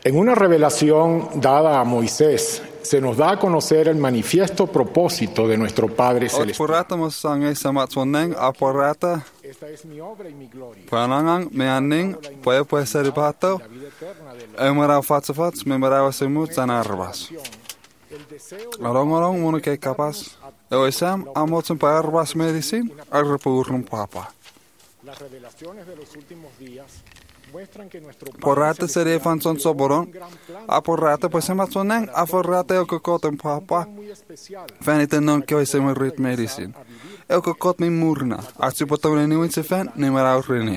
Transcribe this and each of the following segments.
En una revelación dada a Moisés, se nos da a conocer el manifiesto propósito de nuestro Padre Celestial. Porata masanga samatsuaneng aporata Esta es mi obra y mi gloria. panangang meaning puede ser pato La vida eterna del emara fatsafats memara semut zanarbas. el deseo de Orang-orang muna kay kapas. Ewisam amotsen paarbas medicine arpurun papa. las revelaciones de los últimos días muestran que nuestro Padre Porata serie Celestial fanson creó soboron. un gran plan Aporata pues sematsuaneng aporata o kokoten papa. muy especial Faniten non kay semut rit medicine. El kokot mi murna. Artsipotone ni witse fan ni mara rini.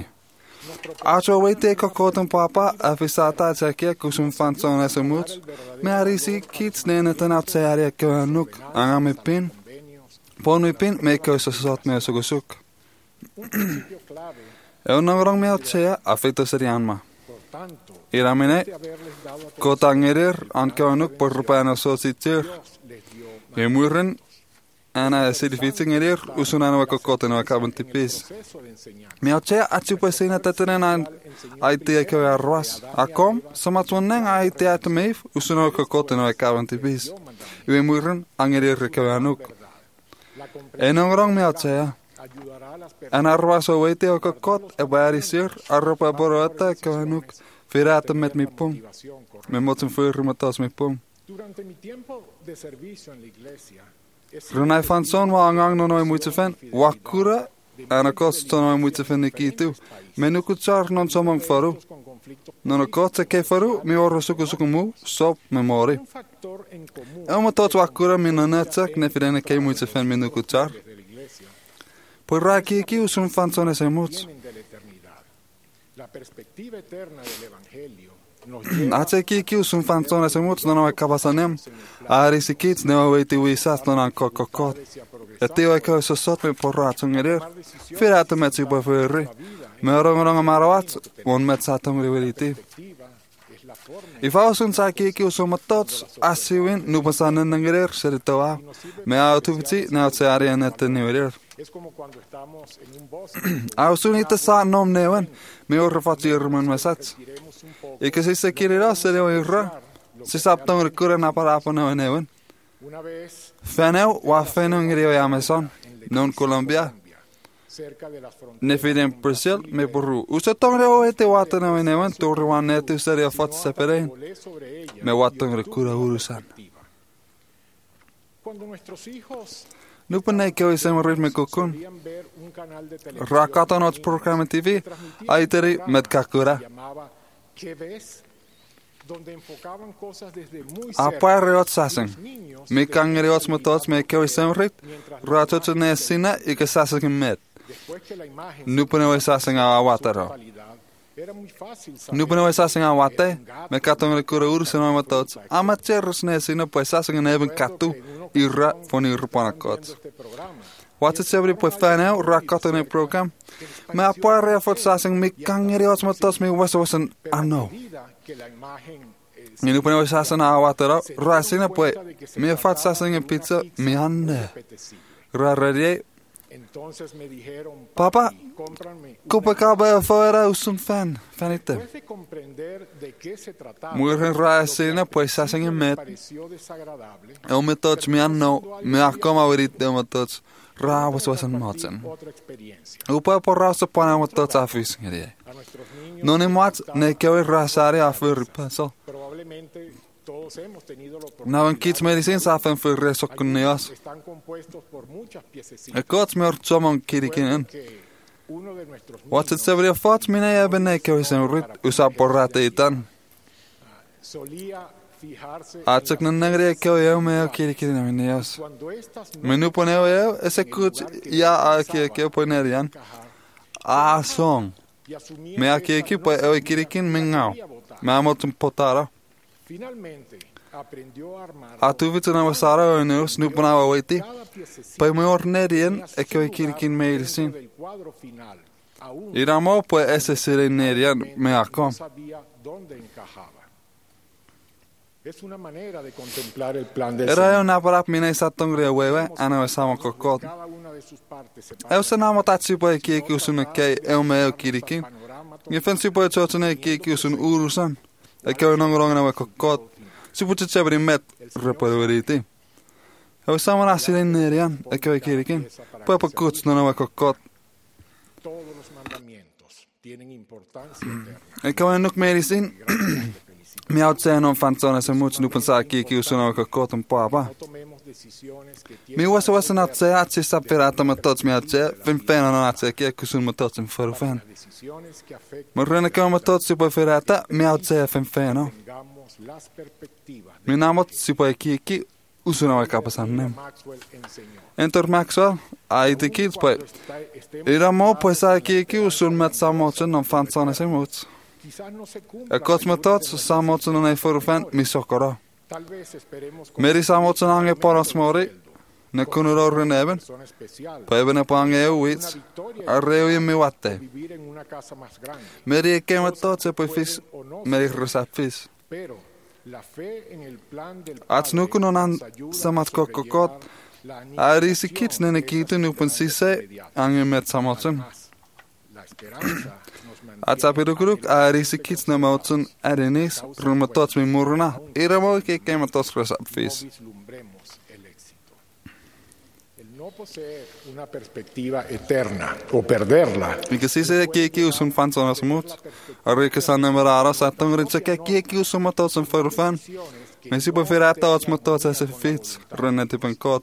Acho wete kokoten papa afisata tsakia kusum fanson esemut. Me arisi kits neneten atsaria kanuk angame pin. Ponui pin me koisosot me sugusuk. un principio clave. Eu nangrong me atsaya afito serianma. Por tanto, Iramine de haberles dado a kotangerir ankanuk por rupana sositir. Dios les dio Emuren ana sidifitsingerir usunana kokoten akabantipis. proceso de enseñanza. Me atsaya atsupesina tatenen aitia ke arwas. Akom samatsuaneng aitia atmeif usuna kokoten akabantipis. Emuren angerir ke anuk. La comprensión Enongrong me atsaya. ayudará a las personas En arwas o wete o kokot e barisir arropa borota kanuk firata met mi pum. correcta. Me moten fyrir matas mi pum. Durante mi tiempo de servicio en la iglesia, he sido Runai fan son wa angang no noi muite fen. Wakura ana kost to noi muite fen ikitu. Menu kutsar non somang faru. con conflictos. Non kot ke faru mi oro suku mu sop memori. Un factor en común E mo tot wakura mi nanatsak ne firene ke muite fen menu kutsar. de la iglesia Por raki ki usun fan son ese muts. vienen de la eternidad. La perspectiva eterna del Evangelio nos lleva Atse ki usun fan son ese muts no noi kabasanem. Ari sikits ne wete wisas non an kokokot. hacia progresar Ja tio ei käy sot me porratsun edir. Firata metsi po fyri. Me orong marawat on metsatung riveliti. es la forma I fausun sa kiki usumat tots asiwin nupasanen nangirir seritawa. Me autuviti na utseari anette niverir. es como cuando estamos en un bosque Ausunita sa nom neven. Me orrafati irman mesats. tiremos un poco. Ike sisse kirira sere irra. Sisaptung rikuren aparapo neven. Una vez Feneu wa fenung rio Amazon. Non Colombia. cerca de las fronteras Nefiden Brazil me porru. Usatong reo ete watan na nevan torre wan netu seria fat seperen. volé sobre ella Me watan recura urusan. activa. Cuando nuestros hijos Nupanay kyo isem ritme kokun. querían ver un canal de televisión Rakatan ots program TV. Aiteri med kakura. llamaba ¿Qué ves? Donde enfocaban cosas desde muy cerca. Apa reot saseng. Niños Me kangeri ots motots me kyo isem rit. Ratot ne sina ike saseng met. después que la imagen Nupanay saseng awataro. totalidad, era muy fácil saber Nupanay saseng awate. Me katong recura urusan motots. Amatcherus ne sina pues saseng neben katu. Irra foni rupanakot. este programa. Wat het sebri po fanel rakatan e program. Me apare fot saseng mi kangeri ots motos mi wasan ano. Vida que la imagen Mi nu pone saseng awatero. Rasina po mi fat saseng en pizza mi ande. apetecía. Rarere Entonces me dijeron, Papa, cómpranme kupa kabe fuera usun fan. Fanite. después de comprender de qué se trataba. Muirin rasina po saseng en met. Pareció desagradable. El metots mi anno. Mi akoma wirit de metots. Ra wasan motsen. Otra experiencia. Upa por rasa pana metots afis ngeri. A nuestros niños Non e mat ne kyo rasare afir pasal. probablemente todos hemos tenido la oportunidad. Navan kits medicins afen för resokunias. Están compuestos por muchas piececitas E kots me ortsomon kirikinen. que uno de nuestros niños Wat het sebri fat mine ebene kyo isen rit usa porrate itan. solía fijarse Atsek nan nagre kyo yo me kirikinen minias. cuando estas no Menu poneo yo ese kuts ya aki kyo ponerian. encajaban A song. y asumían Me que aki ki po e kirikin mingao. podía votar. Me amot potara. Finalmente aprendió a armar Atuvit na wasara no snoop na waiti. cada piececita Pa me ornerian tenía e su kyo lugar kirikin dentro meilsin. del cuadro final. Aún Iramo po ese sirenerian me akom. no sabía dónde encajaba. Es una manera de contemplar el plan del Era Señor. una parap mina isatong ria wewe ana wasama kokot. Cada una de sus partes se Eu se namo tatsi po ki usun kei eu me kirikin. panorama Nge fen si po chotune ki usun urusan. Ikaw nangolong na kakot. Sipucha chabri met repadueriti. Ikaw sama nasi rin nerian. Ikaw ikirikin. Papa kuts na kakot. Todos los mandamientos tienen importancia eterna. Ikaw nuk merisin. Miaut se non fanzone se much nu pensa ki usuna kakot un papa. No tomemos decisiones que Mi wasa nat se atsi sapirata matots mi atse. Fin pena non atse ki usun matots in forfen. decisiones que afecten Ma rena ka matots si po ferata miaut se fin pena. tengamos las perspectivas Mi namot si po ki usuna kapasannem. Maxwell enseñó. Enter Maxwell, ai de kids po. Ira mo po sa ki usun mat samotsen non fanzone se much. Quizás no se cumpla. A kots matots samotsen non ei forfen mi sokora. Tal vez esperemos Meri samotsen ange parasmori. Ne kunuro reneven. persona especial. Pebene pange uits. Arreo i mi watte. Vivir en una casa más grande. Meri ke matots se po fis. Meri resapfis. Pero la fe en el plan del Ats nu kunonan samat kokokot. Ari si kits nene kitu nu pensise ange met samotsen. La esperanza nos mantiene Ats apirukuruk ari si kits na motsen arinis rumatots mi murna. Ira mo ke matos resapfis. vislumbremos el éxito. El no poseer una perspectiva eterna o perderla Mikä siis ei kieki usun fansonas mut. Arri san numerara sattung ritsa kieki usun matotsen förfan. Men si po firata ots matotsen se fits. Rennetipen kot.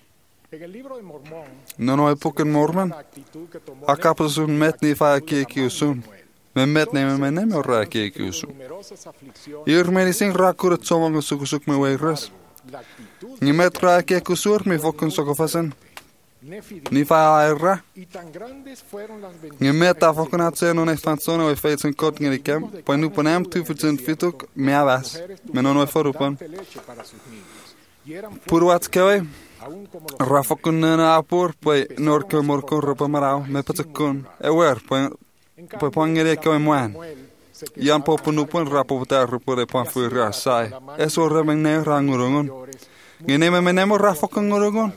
en el libro de Mormón, No ei puken mormen. la actitud que tomó Akapusun met ni fa kieki usun. Men met neme orra kieki usun. numerosas aflicciones, Irmeni sin rakuret somong sukusuk me weiras. la actitud Ni met ra kieki sur mi fokun sokofasen. Nefidim, Ni fa aira. y tan grandes fueron las Ni bendiciones met afokun atsen on fansone o feitsen kot ngerikem. Po nu ponem tu futsen fituk me avas. Men on forupan. de leche para sus niños, y eran Purwats kewe. aún como los Rafokun na apur pues norke morkon ropa marau me patakun. Ewer pues pangere kewe muan. Samuel se Yan po punupun rapo putar pure pan fuira sai. Eso remeng ne rangurungun. Ngene me menemo rafokun ngurungun.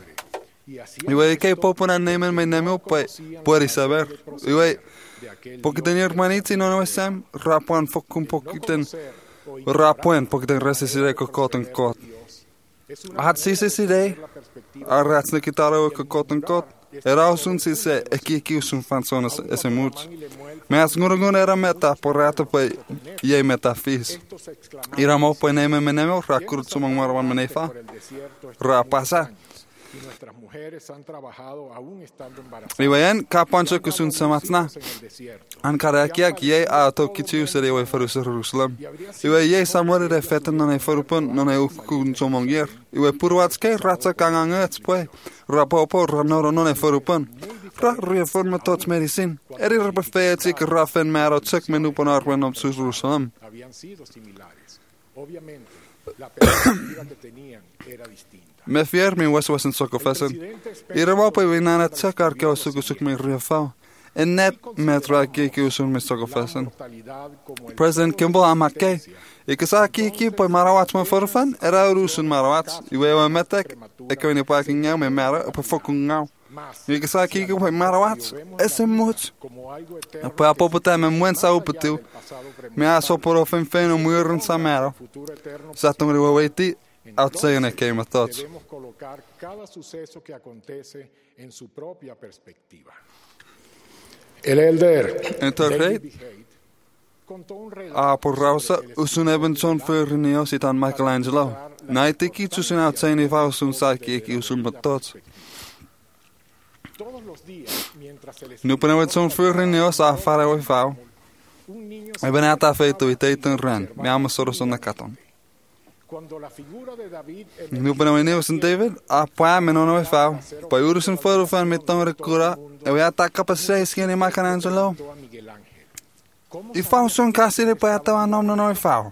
y así Iwe ke popuna nemen menemo pues puede saber. Iwe de aquel porque tenía hermaniti no sam rapuan fokun pokiten rapuen pokiten resisire kokoten kot. es una Hat siside arrats ne kitaro kokoten kot. Era usun siseeki usun fansonas ese much. y Lemuel Me as ngurungun era meta porrato pues ye meta fis. estos exclamaron Ira mo pues neme menemo rakurut sumang marwan menefa. por el desierto Rapasa. y nuestras mujeres han trabajado aún estando embarazadas Iwayan kapancho kusun samatna. en el desierto An karakiak ye ato kichu sere we farus Jerusalem. Iwe ye samore de fetten non e farupun non e ukun somongier. Iwe purwatske ratsa kangangets pues. Rapopo ranoro non e farupun. Ra reforma tots medicin. Eri repefeetsi ke rafen maro tsek menu ponarwen op Jerusalem. habían sido similares. Obviamente, la perspectiva que tenían era distinta. Me fier mi waswasen sokofesen. Ira wapo winana tsek arke osukusuk me riafau. En net metra kiki usun me sokofesen. Mortalidad como el President Kimball amake. Ikasa kiki po marawats mo forfan era urusun marawats. Iwe wa metek. Eko ni paking ngau me mara po fokung ngau. más Ikasa kiki po marawats. Ese much. como algo eterno Po apopota me muensa uputiu. pasado Me aso por ofen feno muirun sa maro. futuro eterno. Satong riwa waiti. Outsay ne kema tots. Debemos colocar cada suceso que acontece en su propia perspectiva. El elder Entonces, David B. Haight contó un relato a por rausa usun ebenson fyrnio sitan Michelangelo. Naiti kitsusin outsay ni vausun saiki ki usun tots. todos los días mientras se les Nu penewetson fyrnio sa fara we vau. un niño Eben ata feito iteiten ren. Me amo soros na katon. cuando la figura de David Nu penewetson sin David a pa me no we vau. Pa urusun foro fan met ton recura. E we ata kapasay skini Michelangelo. emergió a Miguel Ángel. ¿Cómo I vau son kasi de pa ata nom no we vau.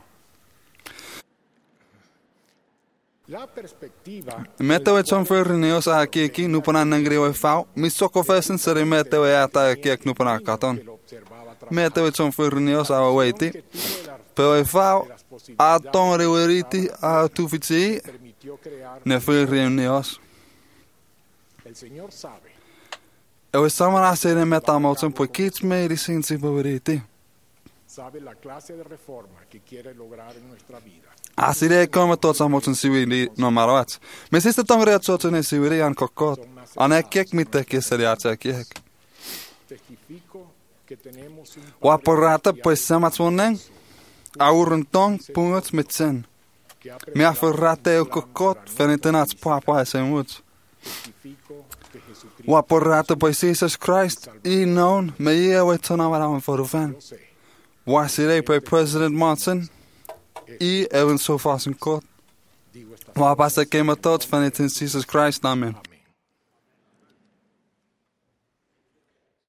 la perspectiva Mete we son fyrnio sa aki nu panan nangri we vau. Mi sokofesen sere mete we ata aki nu panan katon. lo observaba Mete we son fyrnio sa waiti. que tuvo el arte Pero we vau las posibilidades a ton reweriti a tufitsi permitió crear. ne fyrnios. El Señor sabe E we samara sere meta motsen po kits medicine si baweriti. sabe la clase de reforma que quiere lograr en nuestra vida. Así de como todos amot en siwiri no maroat. Me siste tongre todos en siwiri an kokot. Anekek mitek seria chekek. Testifico que tenemos un Waporata pues samatwonen. Aurentong pungot mit sen. que ha Me aferrate o kokot fenitenats papa esemut. testifico que Jesucristo Waporata pues Jesus Christ i known me ye wetona waran forufen. sé. Wasire by President Monson i even so fast in court. Digo esta Wapasa kema tot fenitin Jesus Christ namen.